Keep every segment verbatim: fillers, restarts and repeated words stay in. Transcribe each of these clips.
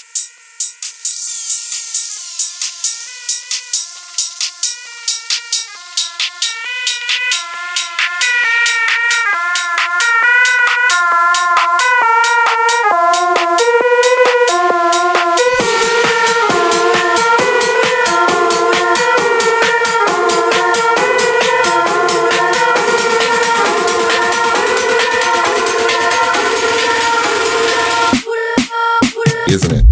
Isn't it?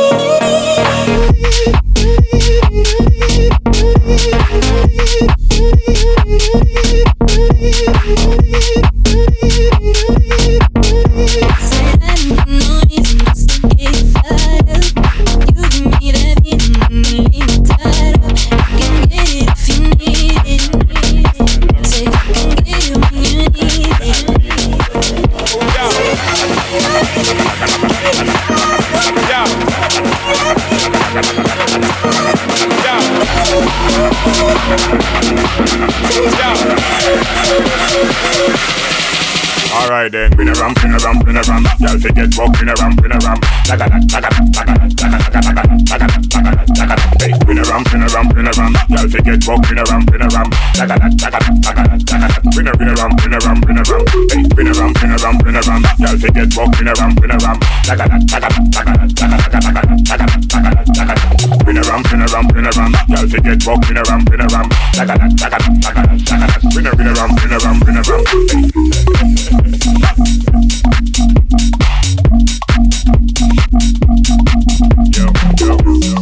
Alright then, spin around, spin around, spin around. Y'all forget walk, spin around, spin around. Like a that, like a that, like a that, like a that, like a that, like a that, like a that, like a that. Hey, spin around, spin around, spin around. Y'all forget walk, spin around, spin around. Like a that, like a that, like a that, like a that. Spin around, spin around, spin around. Hey, spin around, spin around, spin around. Y'all forget walk, spin around, spin around. Like a that, like a that, like a that, like a that, like a that, like a that, like a that, like a that. Spin around, spin around, spin around. Y'all forget walk, spin around, spin around. Like a that, like a that, like a that, like a that. Spin around, spin around, spin around. Yo, yo, yo.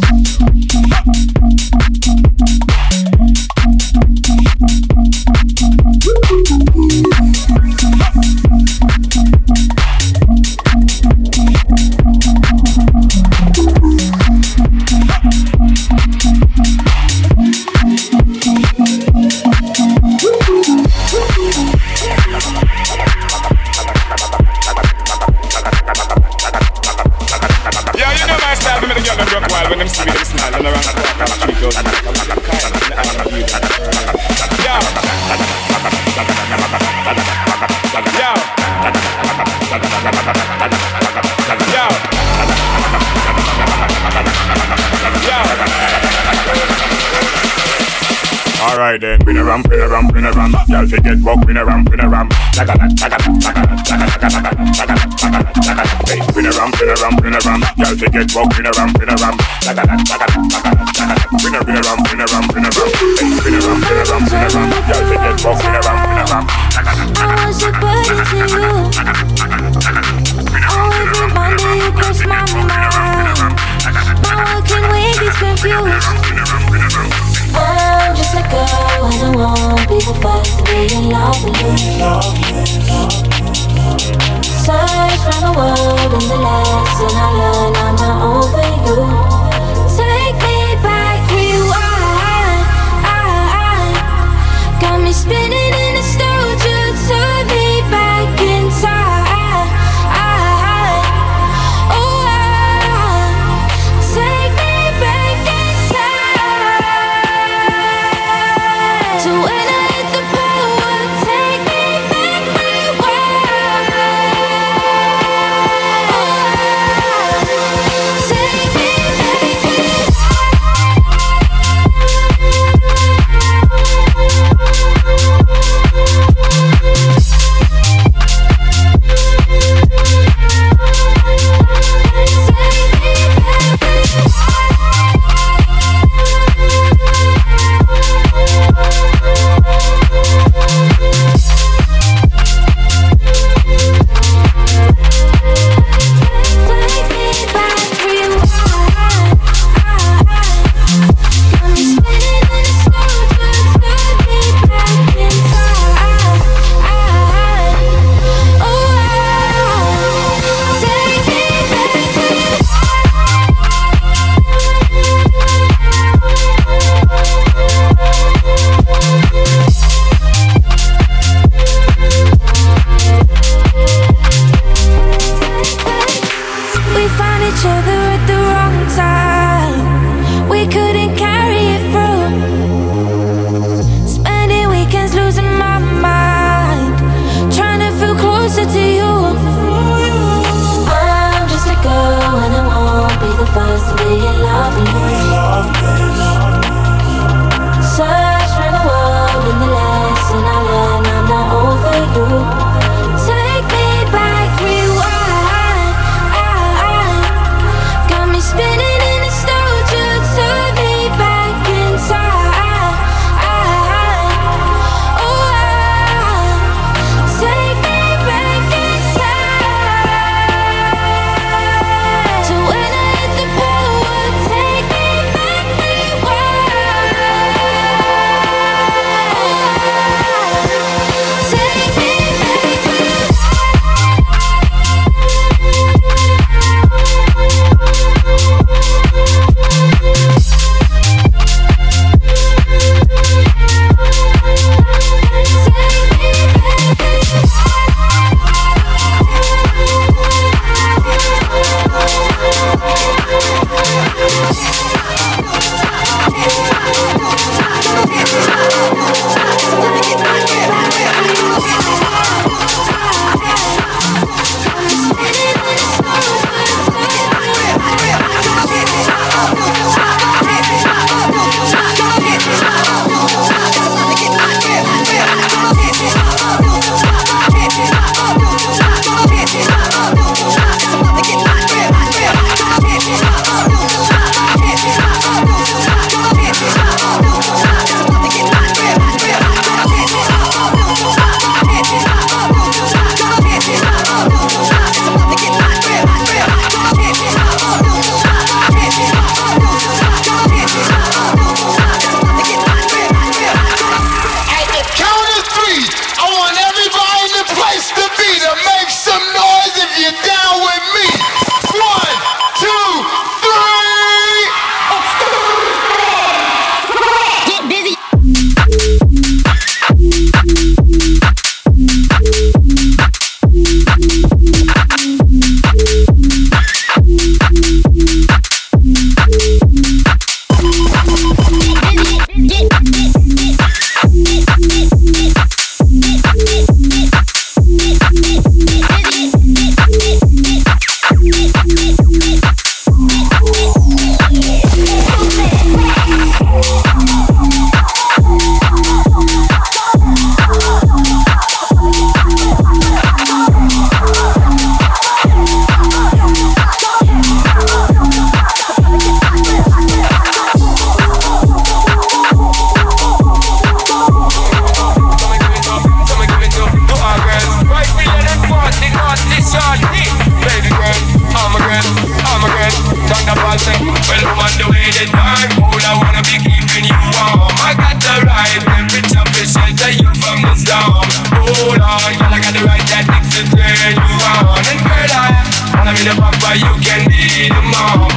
Alright then, spin around, spin around, spin around. Y'all forget walk, spin around, spin around. Like a that, like a that, like a that, like a that, like a that, like a that, like a that, like a that. Hey, spin around, spin around, spin around. Y'all forget walk, spin around, spin around. Like a that, like a that, like a that, like a that. Spin around, spin around, spin around. Hey, spin around, spin around, spin around. Y'all forget walk, spin around, spin around. Like a that, like a that, I was your buddy to you. Oh, every Monday you cross my mind. My working week is confused. I'm just a girl and I want people fast to be in love with you. Search from the world and the lesson I learned I'm not over you. Take me back where you are. I, I, got me spinning in nostalgia. Turn me back in time. be the papa, you can be the mom.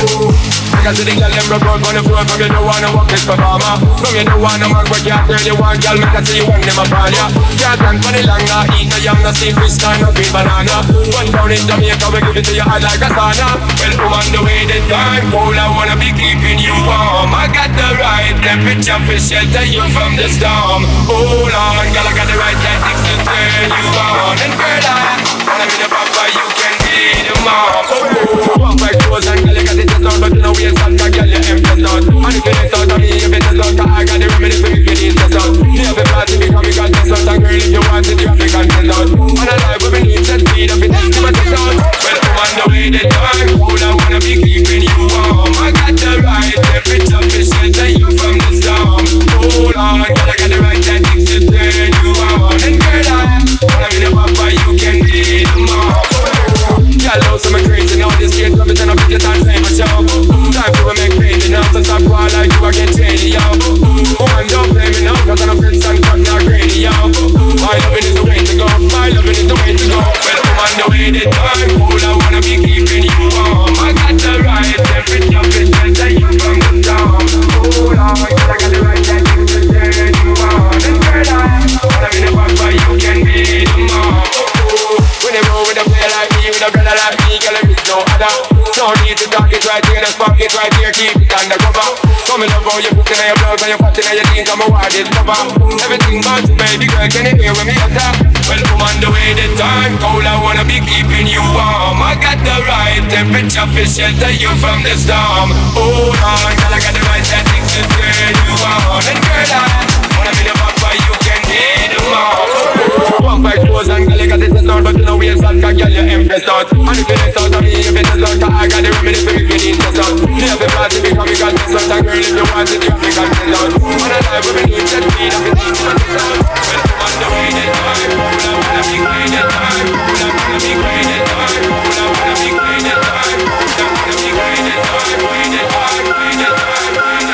Because the girl them rub on the floor, from you don't wanna walk this performer. From you don't wanna man work can't turn you on, girl, make I see you when them upon ya. Can't stand for the long, nah, eat no yam, no see fish, no green banana. One down in Jamaica, we give it to you hot like a sauna. Well, I'm on the way the time, cold, I wanna be keeping you warm. I got the right temperature for shelter you from the storm. Hold on, girl, I got the right tactics to turn you on. And girl, I wanna be the papa, you can be the mom. Oh, walk like clothes and girl, you got it just out, but you know we ain't start, girl, you empty out. And if it ain't out of me, if it is out, I got the remedy for making it just out. You have a party because we got this out, and girl, if you want it, you have to consent out. And a life where we need set speed, if it is too much out. Well, I'm on the way the time, cool, I wanna be keeping you warm. I got the right temperature for shelter you from the storm. Hold on, girl, I got the right tactics to turn you on. And girl, I wanna be the papa, you can be the mom. Y'all know some crazy now, this kid love it and I beat it and say my show. Time to make crazy now, so stop crying like you again, shady, yo. Woman, don't blame me now, cause I'm a prince and cut not greedy, yo. My loving is the way to go, my loving is the way to go. Well, I'm on the way the time, cool, I wanna be keeping you warm. I got the right temperature, fit shelter you from the storm. Hold on, I got the right temperature to turn you on. And girl, I wanna be the papa, you can be the mom. When you roll with a player like me, with a brother like me, girl, there is no other. No need to talk it right here, just fuck it right here, keep it undercover. Come in love how you put in your blouse and you fat in your jeans, I'm a wild is cover. Everything but baby girl, can you hear when me utter? Well, I'm on the way the time, cold, I wanna be keeping you warm. I got the right temperature for shelter you from the storm. Hold on, girl, I got the right tactics to turn you on. And girl, I wanna be the papa, you can be the mom. One fight close and girl, you got it just out, but you know we ain't start, cause girl, you empressed out. And if it ain't out of me, if it is out, cause I got the remedy for making it just out. Me have a party because we got this out, and girl, if you want it, you have to consent out. On a life where we need that speed, if it is out, it's out. Well, I'm on the way the time, cool, I wanna be great the time, cool, I wanna be great the time, cool, I wanna be great the time, cool, I wanna be great the time, great the time, great the time, great the time.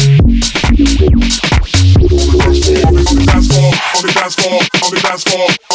dance floor, on the dance floor.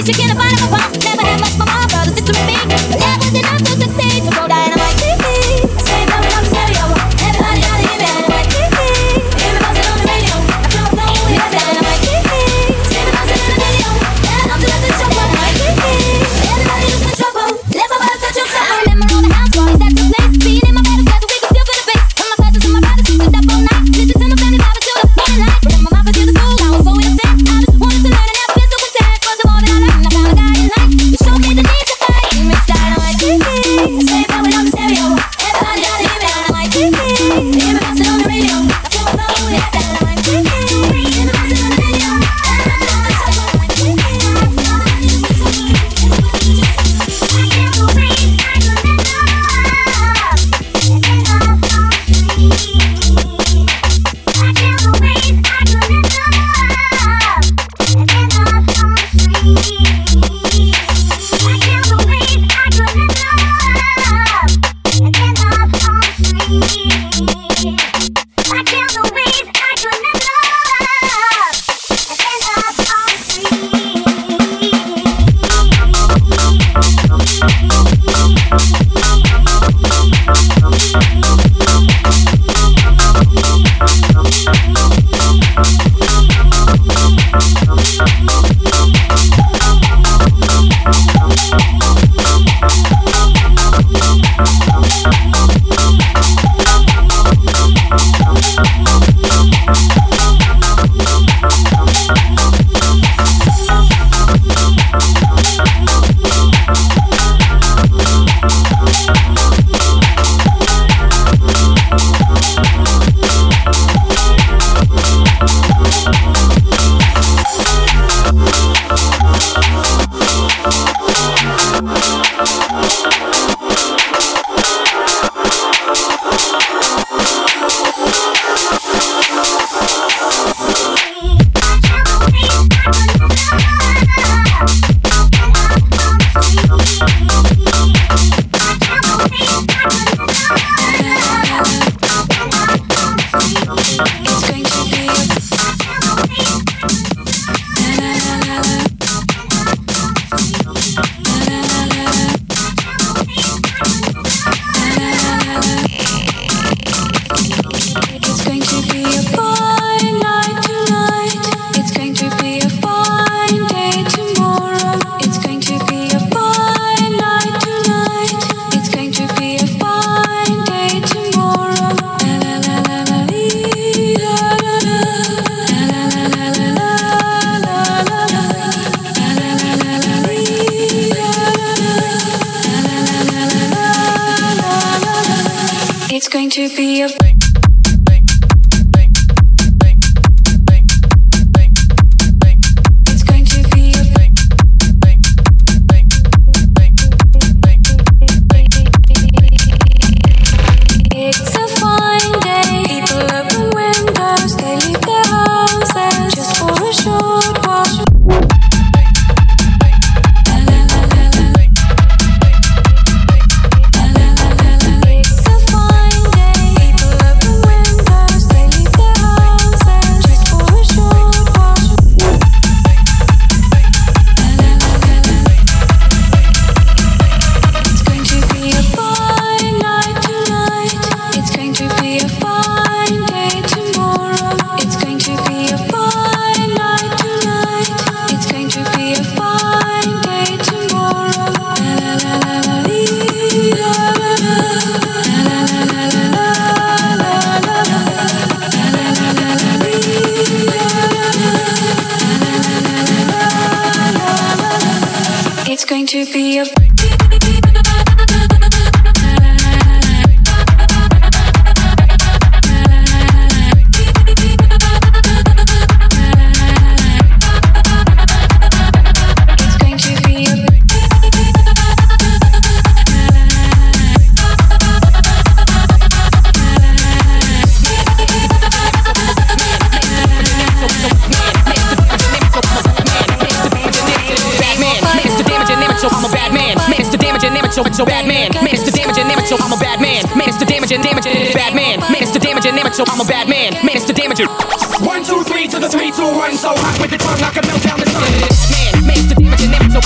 so bad man. Man, it's the damage and damage, so I'm a bad man. Man, it's the damage and damage, bad man. Man, it's the damage and damage, so I'm a bad man. Man, it's the damage. One, two, three to the three, two, one. So hot with the tongue, I can melt down the sun. Man, man, it's the damage and damage, so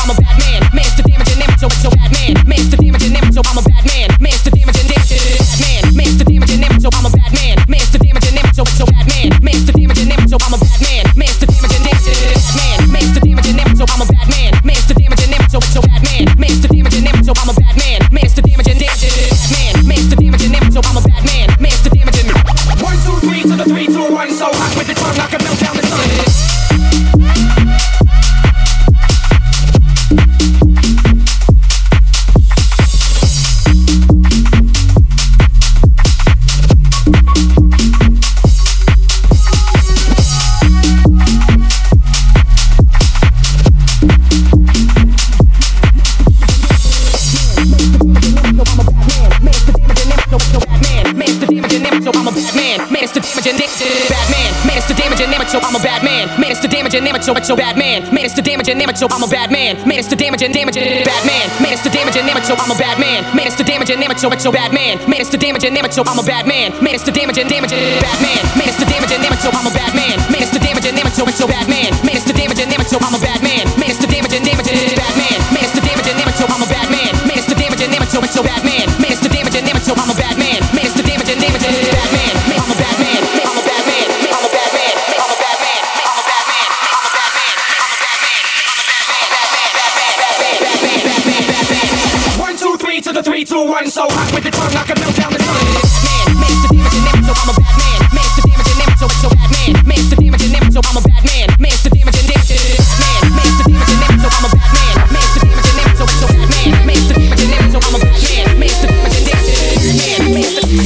amateur, amateur, bad man. Man, it's the damage and amateur, I'm a bad man. Man, it's the damage and damage, bad man. Man, it's the damage and amateur, I'm a bad man. Man, it's the damage and amateur, amateur, bad man. Man, it's the damage and amateur, I'm a bad man. Man, it's the damage and damage, bad man. Man, it's the damage and amateur, I'm a bad man. Man, it's the damage and amateur, amateur, bad man. Man, it's the damage and amateur, I'm a bad man. Man, it's the damage and damage, bad man. Man, it's the damage and amateur, I'm a bad man. Man, it's the damage and amateur, amateur, bad man. Man, it's the damage and amateur, I'm a bad man. Man, it's the damage and damage, bad man. I'm a bad man. I'm a bad man. I'm a bad man. I'm a bad man. I'm a bad man. I'm a bad man. One, two, three to the three, two, one. So hot with the tongue, I can melt down the sun. Man, man, it's the damage and amateur, I'm a bad man. Man, it's the damage and amateur, so bad man. Man, it's the damage and amateur, I'm a bad man. Man, it's the damage and amateur, man. Man, it's the damage and amateur, I'm a bad man. Man, it's the damage and amateur, so bad man. Man, it's the damage and amateur, I'm a bad man. Man, it's the damage and amateur, man. Man, it's the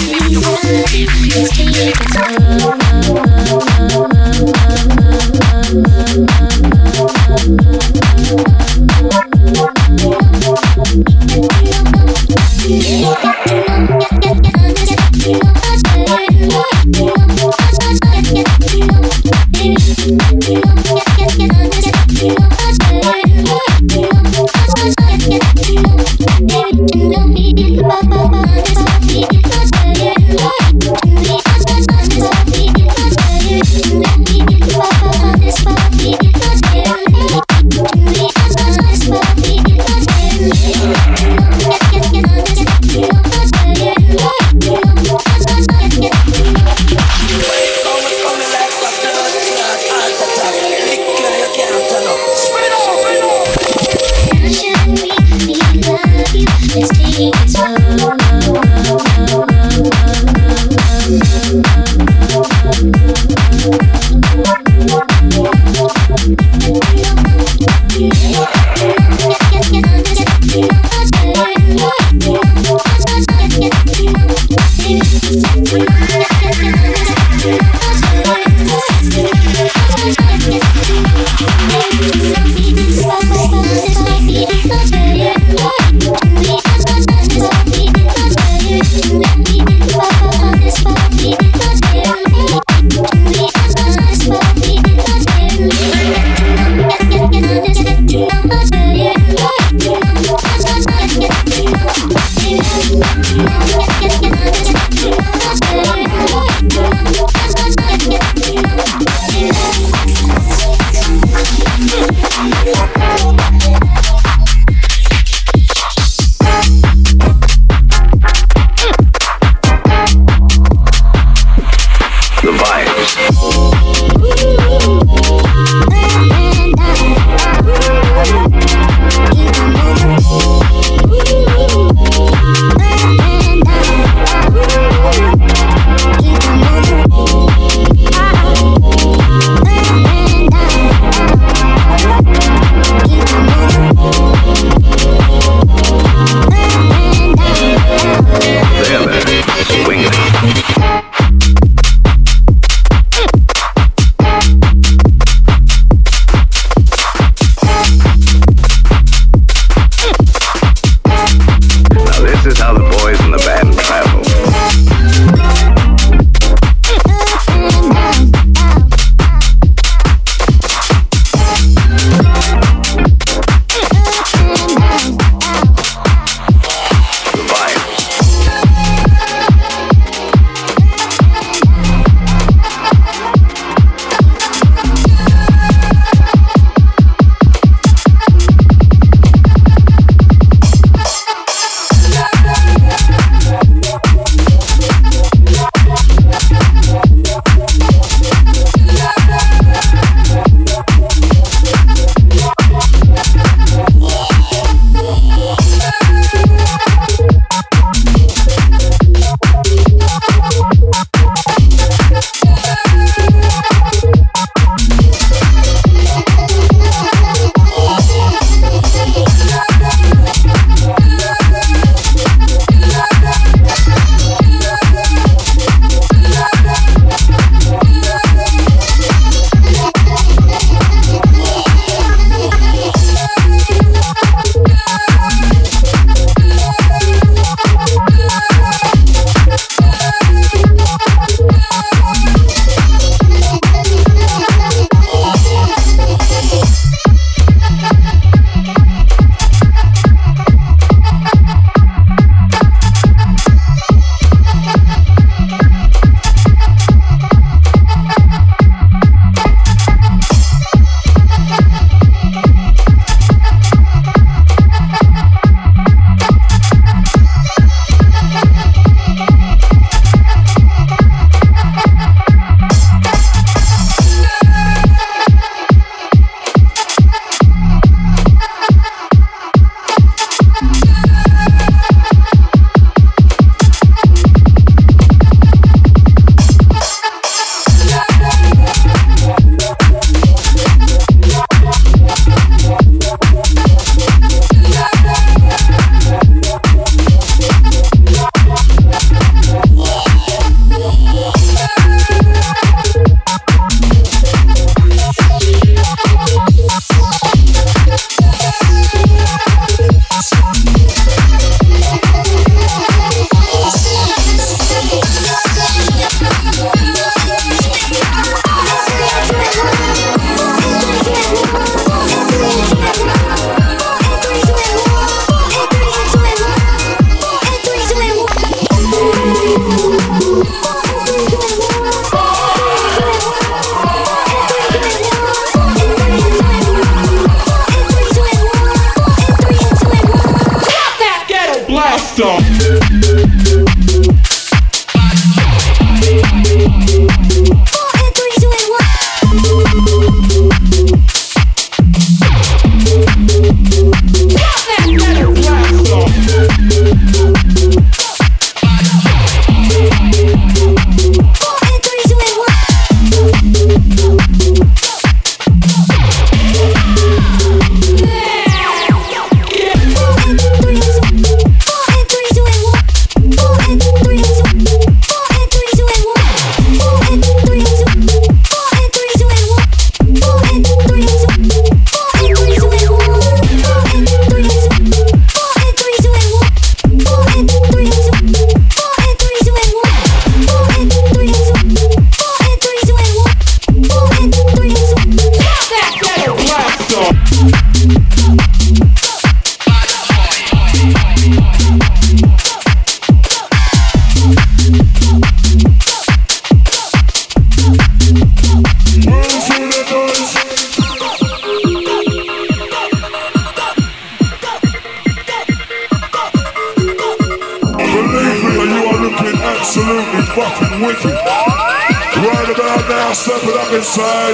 fucking wicked. Right about now, step it up inside.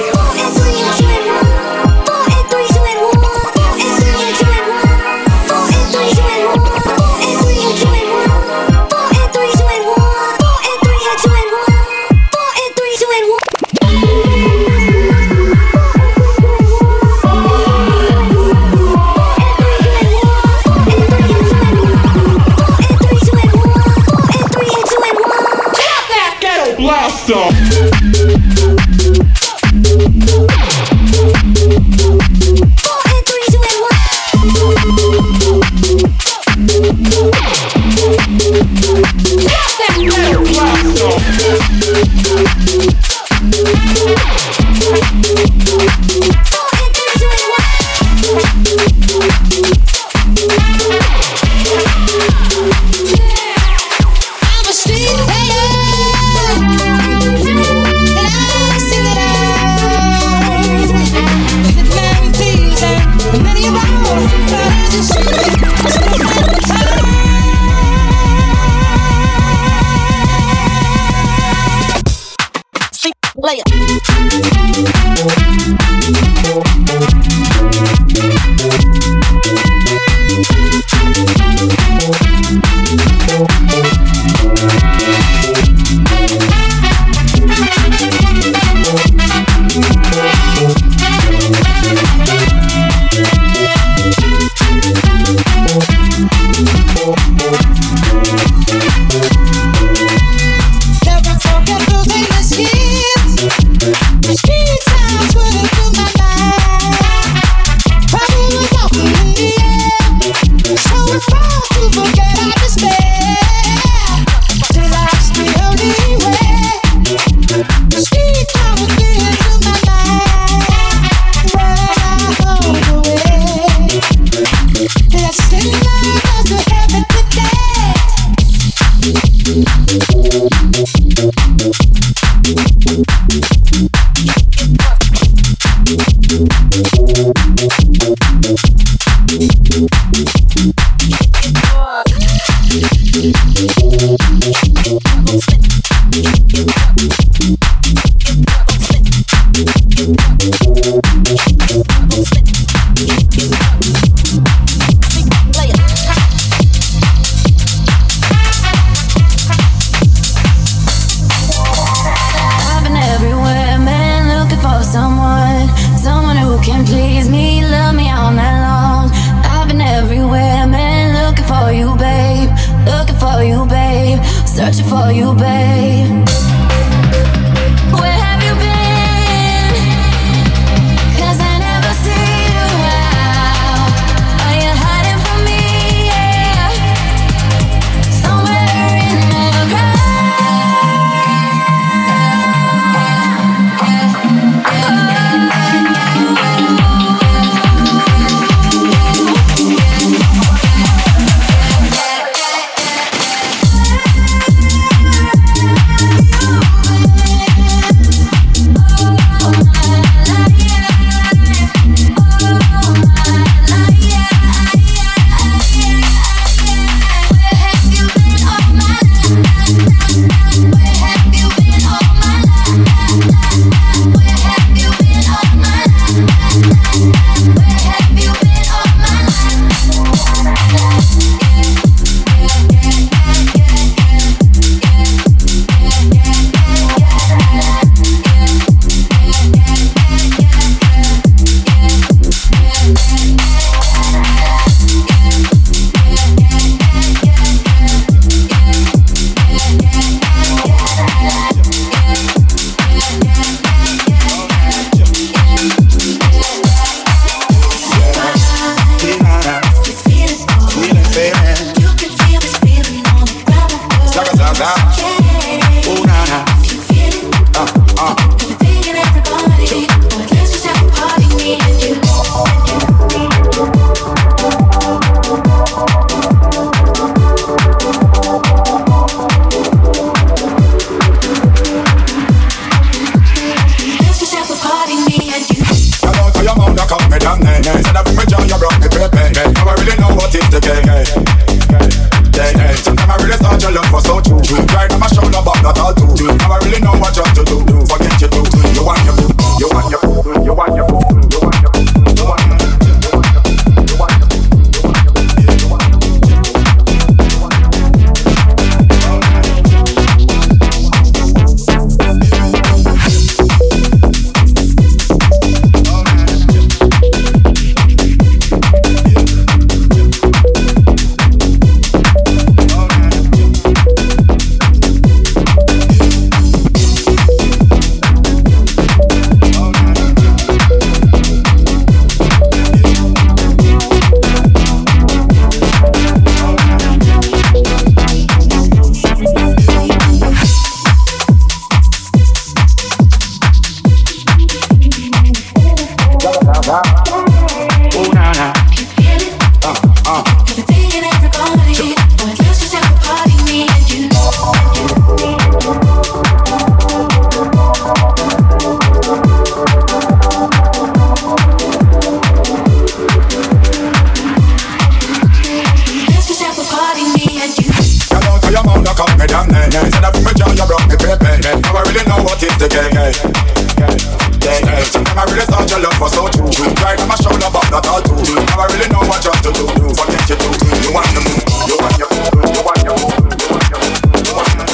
Blaster! love was so true. Right on my shoulder, but not all true. Now I really know what you have to do. You forget you do. You want the move. You want your move. You want your move. You want your move. You want your move.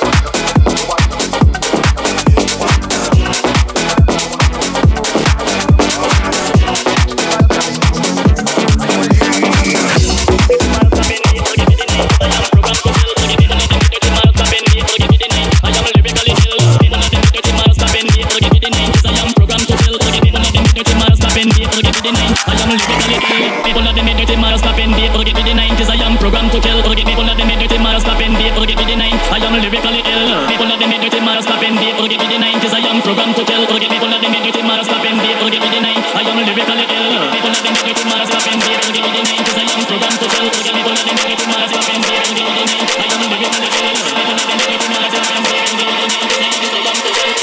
People of the mid-dirty miles stopping beat. Get me the nineties, I am programmed to kill. Get people of the mid-dirty miles stopping beat. Get me the nine, I am lyrically ill. People of the mid-dirty miles stopping beat. Get me the nineties, I am programmed to kill. Get people of the mid-dirty miles stopping beat. Get me the nine, I am lyrically ill. People of the mid-dirty miles stopping beat. Get me the nineties, I am programmed to kill. Get people of the mid-dirty miles stopping beat. Get me the nine, I am lyrically ill. People of the mid-dirty miles stopping beat. Get me the nineties, I am programmed to kill.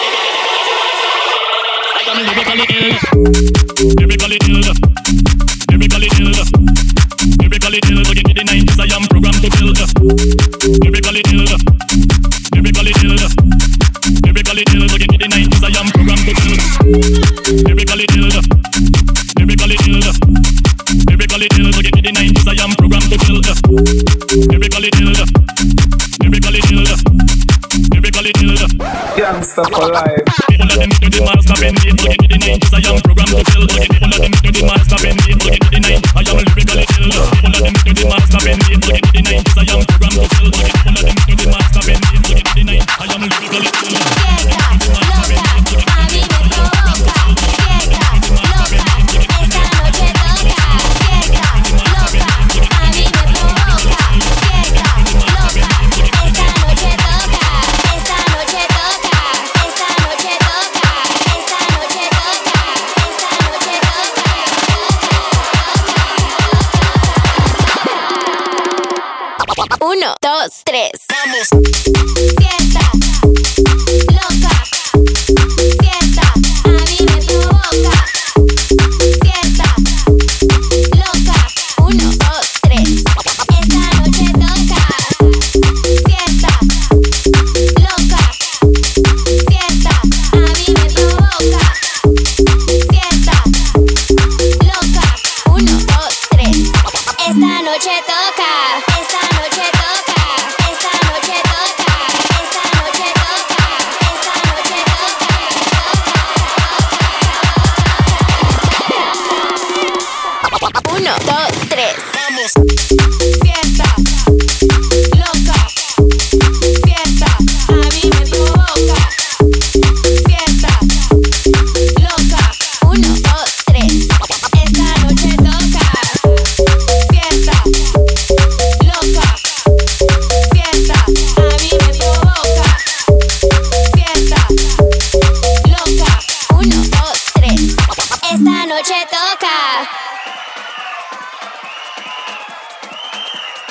I am lyrically ill. Lyrically ill. Lyrically ill. Lyrically ill. Give me the nineties, I am programmed to kill. Lyrically ill. Lyrically ill. Lyrically ill. Give me the nineties, I am programmed to kill. Lyrically ill. Lyrically ill. Lyrically ill. Give me the nineties, I am programmed to kill. Lyrically ill. Lyrically ill. Lyrically ill. Gangsta for life. People of them to the miles stopping beat. Give me the nineties, I am programmed to kill. People of them to the miles stopping beat. Give me the nine, I am lyrically ill. People of them to the miles stopping beat. Give me the nineties, I am programmed to kill. People of them to the miles stopping beat. Give me the nine, I am lyrically ill. Uno, dos, tres. Vamos. Fiesta, loca. Fiesta, a mí me provoca. Fiesta, loca. Uno, dos, tres. Esta noche toca. Fiesta, loca. Fiesta, a mí me provoca. Fiesta, loca. Uno, dos, tres. Esta noche toca. Esta noche toca. Esta noche toca. Esta noche toca. Esta noche toca. Uno, dos, tres. Vamos. Fiesta, loca. Fiesta, a mí me provoca. Fiesta, loca. Uno, dos, tres. Esta noche toca. Fiesta, loca. Fiesta, a mí me provoca. Fiesta, loca. Uno, dos, tres. Esta noche toca.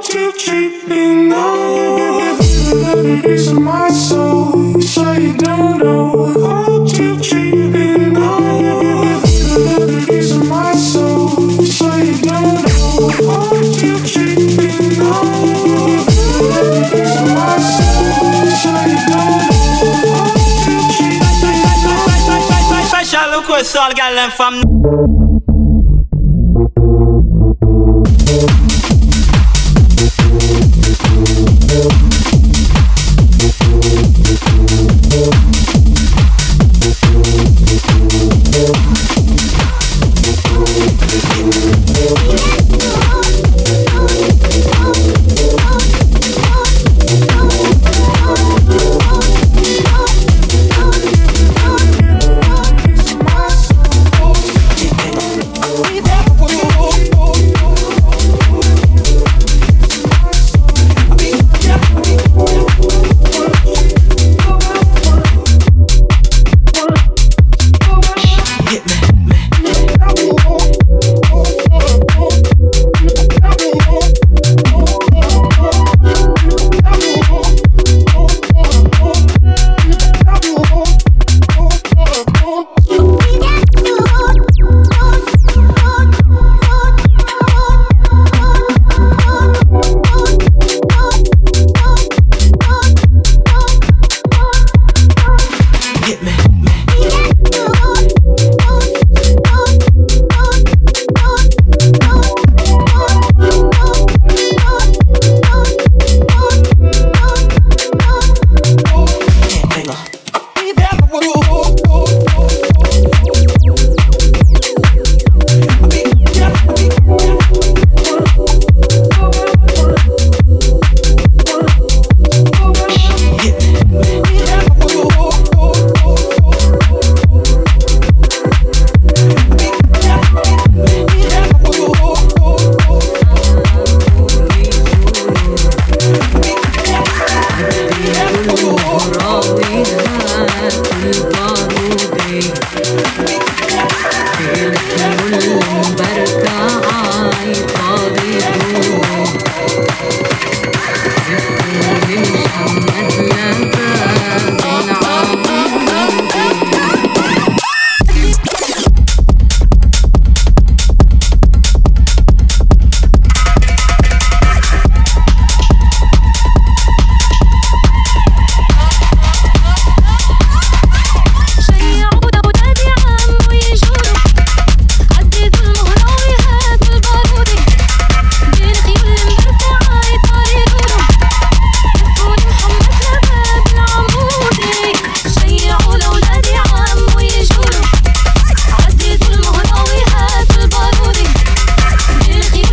you treat me now? Piece of my soul, you say you don't know how you treat me now. Piece of my soul, you say you don't know how you treat me now. Piece of my soul, you say you don't know how you treat me now. Special request all gal from.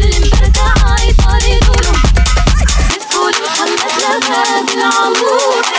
العمود